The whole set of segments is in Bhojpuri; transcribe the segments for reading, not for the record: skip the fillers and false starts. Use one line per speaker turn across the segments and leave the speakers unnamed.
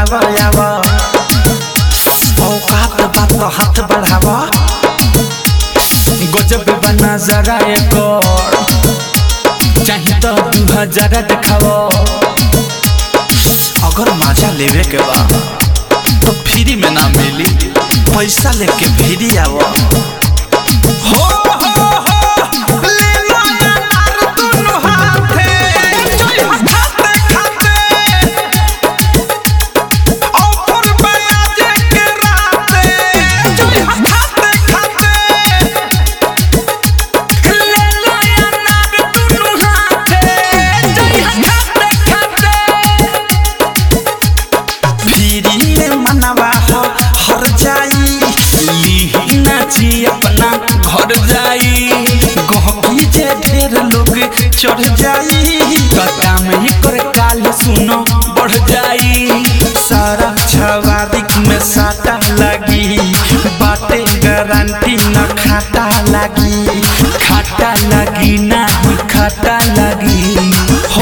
बढ़ावा यावा औकात बात हाथ बढ़ावा गजब बना जरा एक चाहे तो 2000 दिखावा अगर मजा लेवे के बा तो फ्री में ना मिली पैसा लेके फ्री आवा हो ले लो यार दोनों हाथे जोई खाते खाते ऑफर बयाज के राते जोई खाते खाते ले लो यार दोनों हाथे जोई खाते खाते फ्री में मनवा हो हर जाई ली नाची अपना घर जाई गहकी जे ढेर लोग चढ़ जाई कटा में कर काल सुनो बढ़ जाई सारा छवादिक में साटा लगी बाटे गारंटी न खाता लगी ना खाता लगी हो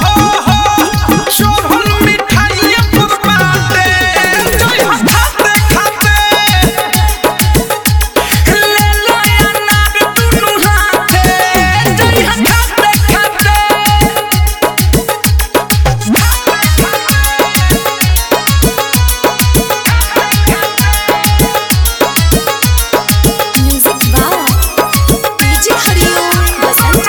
शोभन मिठाई पुरबाटे जोई खाते खाते ले लो यार दोनों हाथे जोई खाते खाते
music by DJ Hariom Basant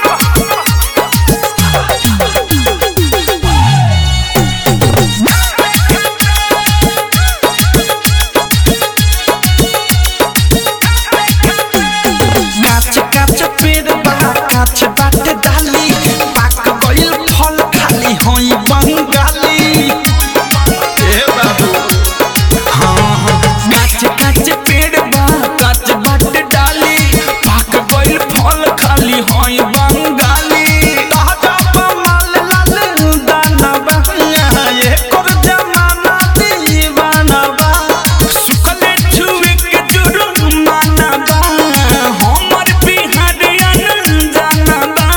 काच काच पेड़ बड़ा काच बाटे डाली पाक गइल फल खाली होई बंगाली ए बाबू हाँ काच काच पेड़ बड़ा काच बाटे डाली पाक गइल फल खाली होई बंगाली ताजा माल लाल दाना बहिया ये कर जमाना दीवाना बा सुकले छुए के जुर्माना बा हमर बिहारियन जाना बा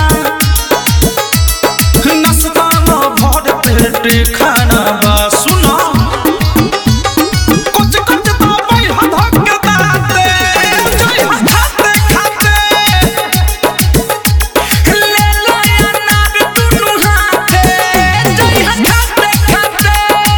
नाश्ता में भर पेट खाना बा सुनो कुछ कुछ तो भाई हदक दाते जोई खाते खाते ले लो यार दोनों हाथे जोई खाते खाते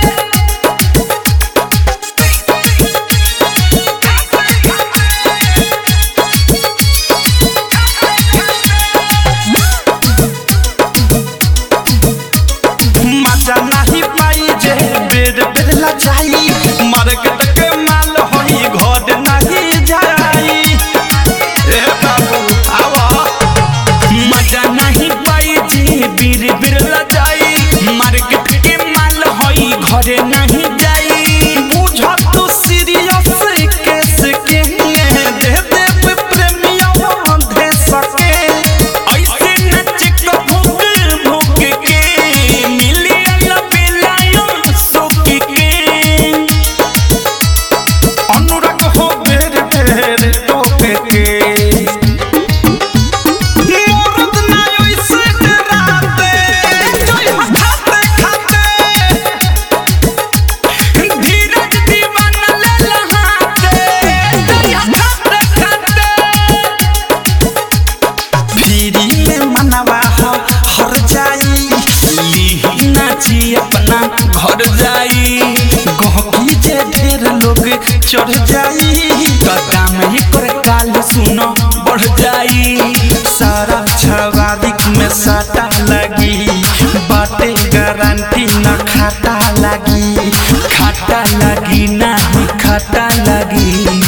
मजा नहीं पाई जे बेर बेर ला जाई मार्केट के माल होई घर नहीं जाई ए बाबू आवा मजा नहीं पाई जे बेर बेर ला जाई मार्केट के माल होई घर नहीं जाई बुझा तो सीरियस केस के दे दे प्रेमिया दे सके ऐसे नच को भूख भूख के मिलियन बिलायो सुख के अनुराग हो बेर बेर टोके के मोरद ना ऐसे डराते जोई खाते खाते धीरज दीवाना ले लहाते जोई खाते खाते फ्री में मनवा हो हर जाई ली नाची अपना घर जाई गहकी जे ढेर लोग चढ़ जाई कटा में कर काल सुनो बढ़ जाई सारा छवादिक में साटा लगी बाटे गारंटी न खाता लगी ना खाता लगी